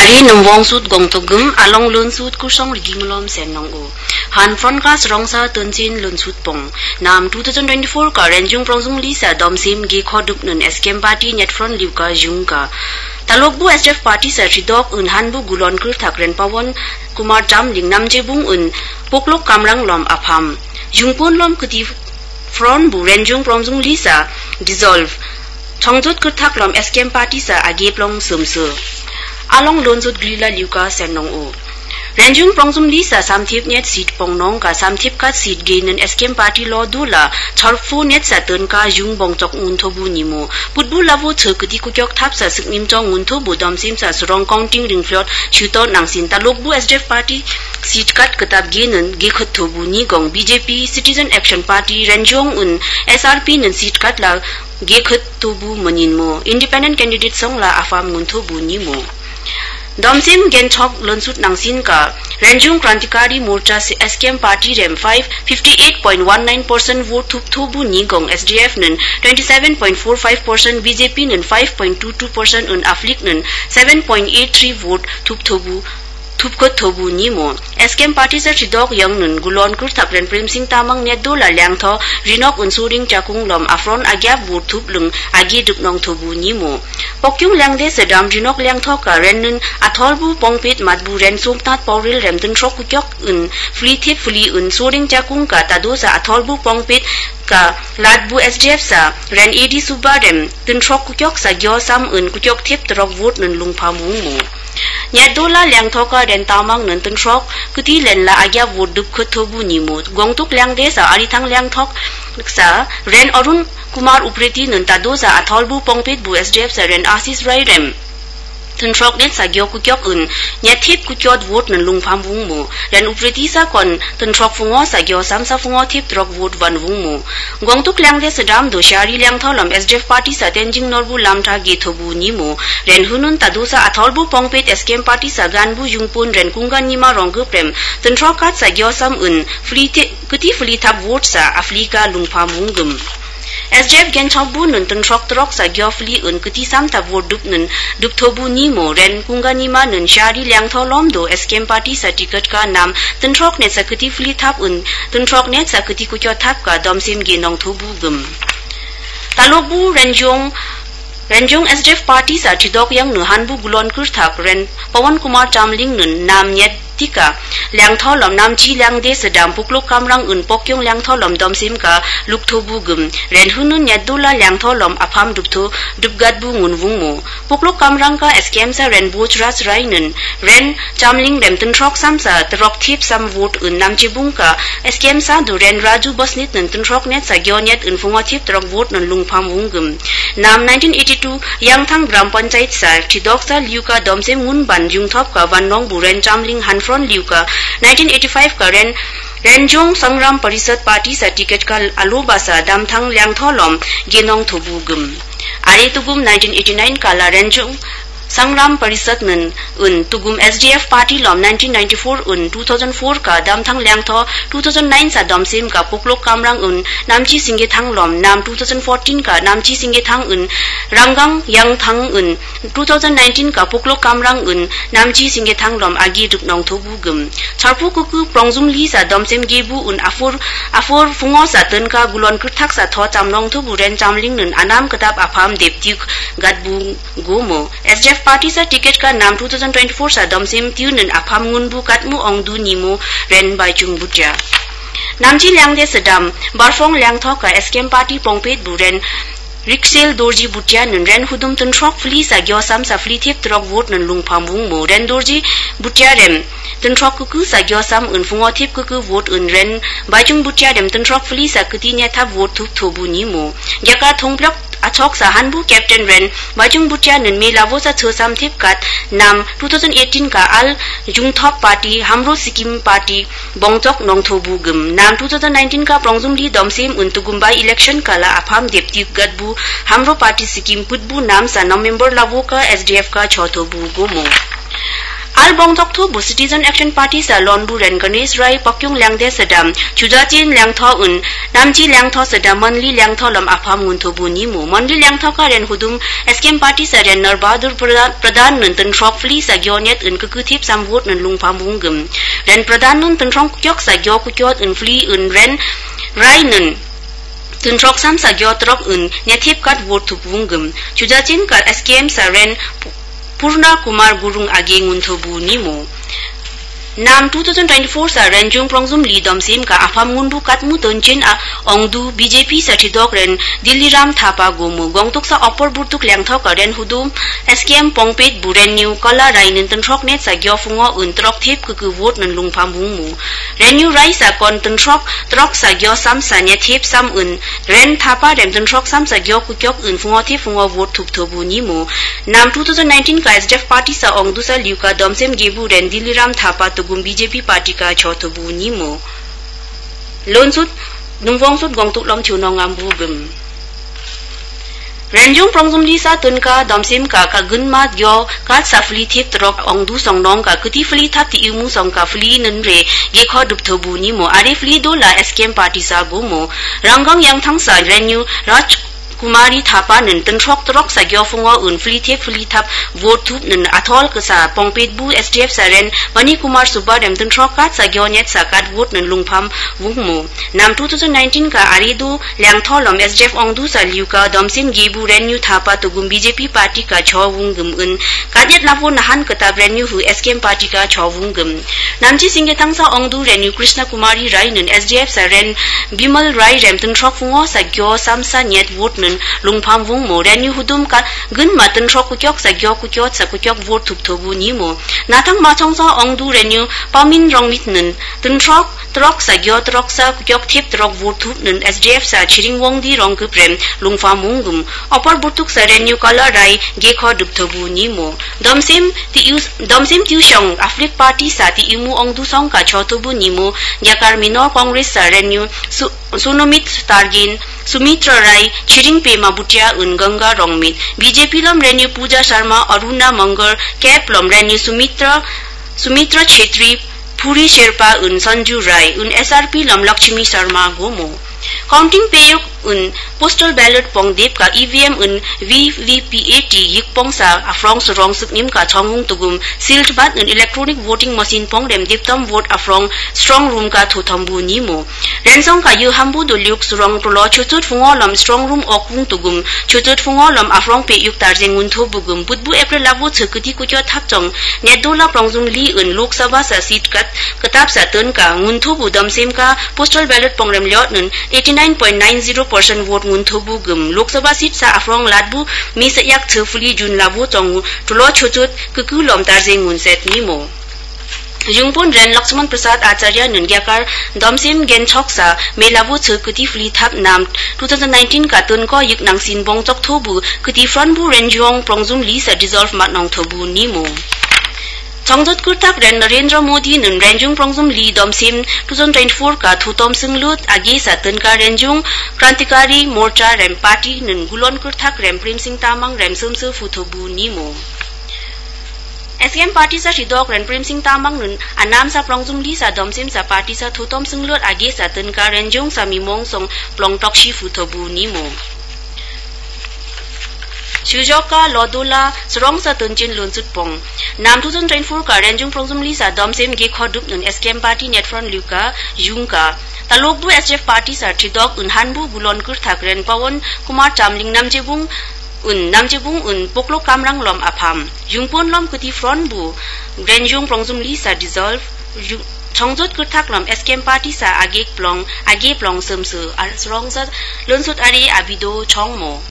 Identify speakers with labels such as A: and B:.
A: Ari numwong sut gong tugum along lun sut kusong rigimlom senong o. Han front kas rongsa tunchin lun sut pong. Nam 2024 ka renjung prongzung lisa domsim gi khodup nun SKM party net front liuka jungka. Talokbu SDF party sa ridok un hanbu gulon kur thakren pawon Kumar Jam ling namje bung un poklok kamrang lom apham. Jungpon lom kuti front bu renjung prongzung lisa dissolve. Thongjot kur thaklom SKM party sa ageplong sumsu. Along lonjut glila liuka senong o. Renjung prongzum lisa samthip net seat pongnong ka samthip ka seat gainen SKM party lo dula charfu net satun ka jung bongchok unthobu nimo putbu lavo chhkuti kukyok thap sa siknim chong unthobu domsim sa surong counting ring flot chuto nangsin talokbu SDF party seat kat katab gainen ge khothobu ni gong BJP Citizen Action Party renjong un SRP nen seat kat la ge khothobu maninmo independent candidate song la afam unthobu nimo Domsim Genchok Lunsut Nangsin ka Renjung Krantikari Morcha SKM Party Rem 58.19% vote thubu nigong SDF nun 27.45% BJP nun 5.22% un Aflik nun 7.83 vote thubu thobu nimo SKM party sa ridok yang nun gulon kur thakren prem sing tamang net dola lyangtho rinok unsuring chakung lom afron agya vote thuplung agi dupnong thobu nimo pokyung langde sedam rinok lyangtho ka ren nun atholbu pongpit matbu ren sumtat pauril remtun shok kukyok un fli thip fli un suring chakung ka tadosa atholbu pongpit ka latbu SDF sa ren edi subarem tun shok kukyok sa gyo sam un kukyok thip trok vote nun lungphamu mo Nyadola liang thoka ren tamang nantun shok kuti len la agya vote dup khothobu nimo gongtuk liang de sa arithang liang thok sa ren Arun Kumar Upreti nanta dosa atholbu pongpet bu SDF sa ren Asis Rai rem tun shok net sa gyo kukyok un nyathip kukyot vote nan lungpham wungmo ren Upreti sa kon tun shok fungo sa gyo sam sa fungo thip trok vote wan wungmo gongtuk liang de sadam do shari liang tholam SDF party sa tenjing norbu lamtha ge thobu nimo ren hunun tadusa atholbu pongpet SKM party sa ganbu jungpun ren kungan nima ronggu prem tun shok kat sa gyo sam un fli kuti fli thap vote sa Afrika lungpham wungum SDF Genchok nun tun shok trok sa gyo fli un kuti sam ta vote dup thobu nimo ren kungan nima nun shari liang tholom do SKM party sa ticket ka nam tun shok net sa kuti fli thap un tun shok net sa kuti kukyo thap ka domsim ge nong thobu gum Talokbu Renjong SDF party sa tidok yang nu hanbu gulon kur thak ren Pawan Kumar Chamling nun nam nyet tika liang tholom nam chi liang de sedam puklok kamrang un pokyong liang tholom domsim ka lukthobu gum ren hunun nyadula liang tholom apham dupgatbu ngun wungmo puklok kamrang ka SKM sa ren bojras rai nun ren Chamling remtun shok sam sa trok thip sam vote un nam chibung ka SKM sa du ren Raju Bosnit nun tun shok net sa gyonyet un fungo thip trok vote nun lungpham wungum nam 1982 yang thang gram panchayat sa tidok sa liuka domsim ngun ban jungthop ka wanong buren Chamling hanfron liuka 1985 ka Renjong Sangram Parisad Party sa ticket ka aloba sa damthang liang tholom genong thobugum ari tugum 1989 ka la Renjong Sangram Parisad nun un tugum SDF party lom 1994 un 2004 ka damthang liangtho 2009 sa domsim ka poklok kamrang un namchi singge thang lom nam 2014 ka namchi singge thang un rangang yang thang un 2019 ka poklok kamrang un namchi singge thang lom agi dupnong thobu gum charpu kuku prongzum li sa domsim gebu un afor fungo sa tun ka gulon kurthak sa tho chamnong thobu ren Chamling nun anam katap apham depti gatbu gomo SDF party sa ticket ka nam 2024 sa domsim tiunen apham ngunbu katmu ongdu nimo ren baichung butya namchi liang de sedam barfong liang thoka SKM party pongpet buren Riksel Dorji Butya nun ren hudum tun shok fli sa gyo sam sa fli thip trok vote nun lungpham wungmo ren Dorji Butya rem tun shok kuku sa gyo sam un fungo thip kuku vote un ren baichung Butya rem tun shok fli sa kuti nya thap vote thup thobu nimo gyaka thongplok achok sa hanbu captain ren baichung Butya nun me lavo sa chosam thip kat nam 2018 ka al jungthop party hamro Sikkim party bongchok nong thobu gum nam 2019 ka prongzum li domsim un tugumbai election kala apham depti gatbu hamro party Sikkim putbu nam sa November lavo ka SDF ka chothobu gomo Albong Tokto Bu Citizen Action Party sa Lonbu Ren Ganesh Rai Pakyong Langde Sadam Chujachin Langtho Un Namji Langtho Sadam Manli Langtho Lam Apham Ngunto Bu Nimu Manli Langtho ka Ren Hudum SKM Party sa Ren Narbadur Pradhan Nun Tan Shopfli sa Gyonet Un Kukutip Sam Vote Nun Lungpham Bungum Ren Pradhan Nun Tan Shong Kukyok sa Gyo Kukyot Un Fli Un Ren Rai Nun Tun Trok Sam sa Gyo Trok Un Nyatip Kat Vote Thup Bungum Chujachin ka SKM sa Ren Purna Kumar Gurung Age Ngunthobu Nimo Nam 2024 sa Renjung Prongzum Li Domsim ka Afam Ngundu Katmu Tonchin Ongdu BJP sa Chidok Ren Diliram Thapa Gomu Gongtuk sa Opor Burtuk Langthok ka Ren Hudum SKM Pongpet Buren New Kala Rai Nintan Trok Net sa Gyofungo Un Trok Thep Kuku Vote Nan Lungpham Bungmu Renyu Rai sa Kontan Trok sa Gyo Sam sa Nya Thep Sam Un Ren Thapa Rem Tan Trok Sam sa Gyo Kukyok Un Fungo Thep Fungo Vote Thup Thobu Nimo Nam 2019 ka SDF Party sa Ongdu sa Liuka Domsim Gebu Ren Diliram Thapa Tugum BJP Party ka Chotobu Nimo Lonsut Nungwongsut Gongtuk Lom Chunong Ambugum Renjung Prongzum Lisa Tunka Domsim ka Gunma Gyo Kat Safli Thip Trok Ongdu Songnong ka Kuti Fli Thap Ti Imu Song ka Fli Nunre Gekho Duptobu Nimo Are Fli Do la SKM Party sa Gomo Ranggang Yang Thang sa Renyu Raj Kumari Thapa Nun Tan Trok Trok sa Gyofungo Un Fli Thap Vote Thup Nun Athol ka sa Pongpet Bu SDF sa Ren Mani Kumar Subba Rem Tan Trok Kat sa Gyonet sa Kat Vote Nun Lungpham Wungmo Nam 2019 ka Aridu Langtholom SDF Ongdu sa Liuka Domsin Gebu Renyu Thapa Tugum BJP Party ka Cho Wungum Un Kadyat Lapo Nahan Katab Renyu Hu SKM Party ka Cho Wungum Namchi Singetang sa Ongdu Renyu Krishna Kumari Rai Nun SDF sa Ren Bimal Rai Rem Tan Trok Fungo sa Gyo Samsa Nyet Vote Nun Lungpham Wungmo Renyu Hudum ka Gunma Tan Trok Kukyok sa Gyo Kukyot sa Kukyok Vote Thup Thobu Nimo Natang Machong sa Ongdu Renyu Pamin Rongmit Nun Tan Trok sa Gyo Trok sa Kukyok Thip Trok Vote Thup Nun SDF sa Chiring Wongdi Rongkup Rem Lungpham Wungum Opor Burtuk sa Renyu Kala Rai Gekho Duptobu Nimo Domsim Tiushong Aflik Party sa Ti Imu Ongdu Song ka Chotobu Nimo Yakar Minor Congress sa Renyu Sunomit Targin Sumitra Rai Chiring Pema Butia Un Ganga Rongmit BJP Lom Renyu Puja Sharma Aruna Mangar Kep Lom Renyu Sumitra Chetri Puri Sherpa Un Sanju Rai Un SRP Lom Lakshmi Sharma Gomo Counting Payuk Un Postal Ballot Pong Dep ka EVM Un VVPAT Yikpong sa Afrong Surong Suknim ka Chongung Tugum Sealed Bat Un Electronic Voting Machine Pong Rem Diptom Vote Afrong Strong Room ka Thothambu Nimo Rensong ka Yu Hambu Do Liuk Surong Tulo Chutut Fungolom Strong Room Okung Tugum Chutut Fungolom Afrong Payuk Tarjeng Untho Bugum Budbu April Lavu Tsukuti Kutyot Thapchong Nedola Prongzum Li Un Lok Sabha sa Seat Kat Katap sa Tun ka Untho Budam Sim ka Postal Ballot Pong Rem Liot Nun 89.90% vote Ngunthobu Gum Lok Sabha seat sa Afrong Ladbu mi sa yak thufuli Jun Labu Tong Tulo Chutut Kukulom Tarjeng Unset Nimo Jungpun Ren Lakshman Prasad Acharya Nun Gyakar Domsim Genchok sa Melavu Kuti Fli Thap Nam 2019 ka Tun ko Yik Nang Sin Bong Chok Thobu Kuti Fronbu Renjong Prongzum Li sa Dissolve Mat Nong Thobu Nimo Chongdot Kurtak Ren Narendra Modi Nun Renjung Prongzum Li Domsim 2024 ka Thutom Singlut Agi sa Tun ka Renjung Krantikari Morcha Rem Party Nun Gulon Kurtak Rem Prem Singh Tamang Rem Sumsu Futhobu Nimo SKM Party sa Shidok Ren Prem Singh Tamang Nun Anam sa Prongzum Li sa Domsim sa Party sa Thutom Singlut Agi sa Tun ka Renjung sa Mimong Song Plongtok Shi Futhobu Nimo Shujoka Lodola Surong sa Tunchin Lunsut Pong Nam 2024 ka Renjung Prongzum Li sa Domsim Gekho Dup Nun SKM Party Netfront Liuka Jungka Talokbu SDF Party sa Chidok Un Hanbu Gulon Kurthak Ren Pawon Kumar Chamling Namjebung Un Poklo Kamrang Lom Apham Jungpon Lom Kuti Front Bu Renjung Prongzum Li sa Dissolve Chongjot Kurthak Lom SKM Party sa Age Plong Sumsu Surong sa Lunsut Ari Abido Chongmo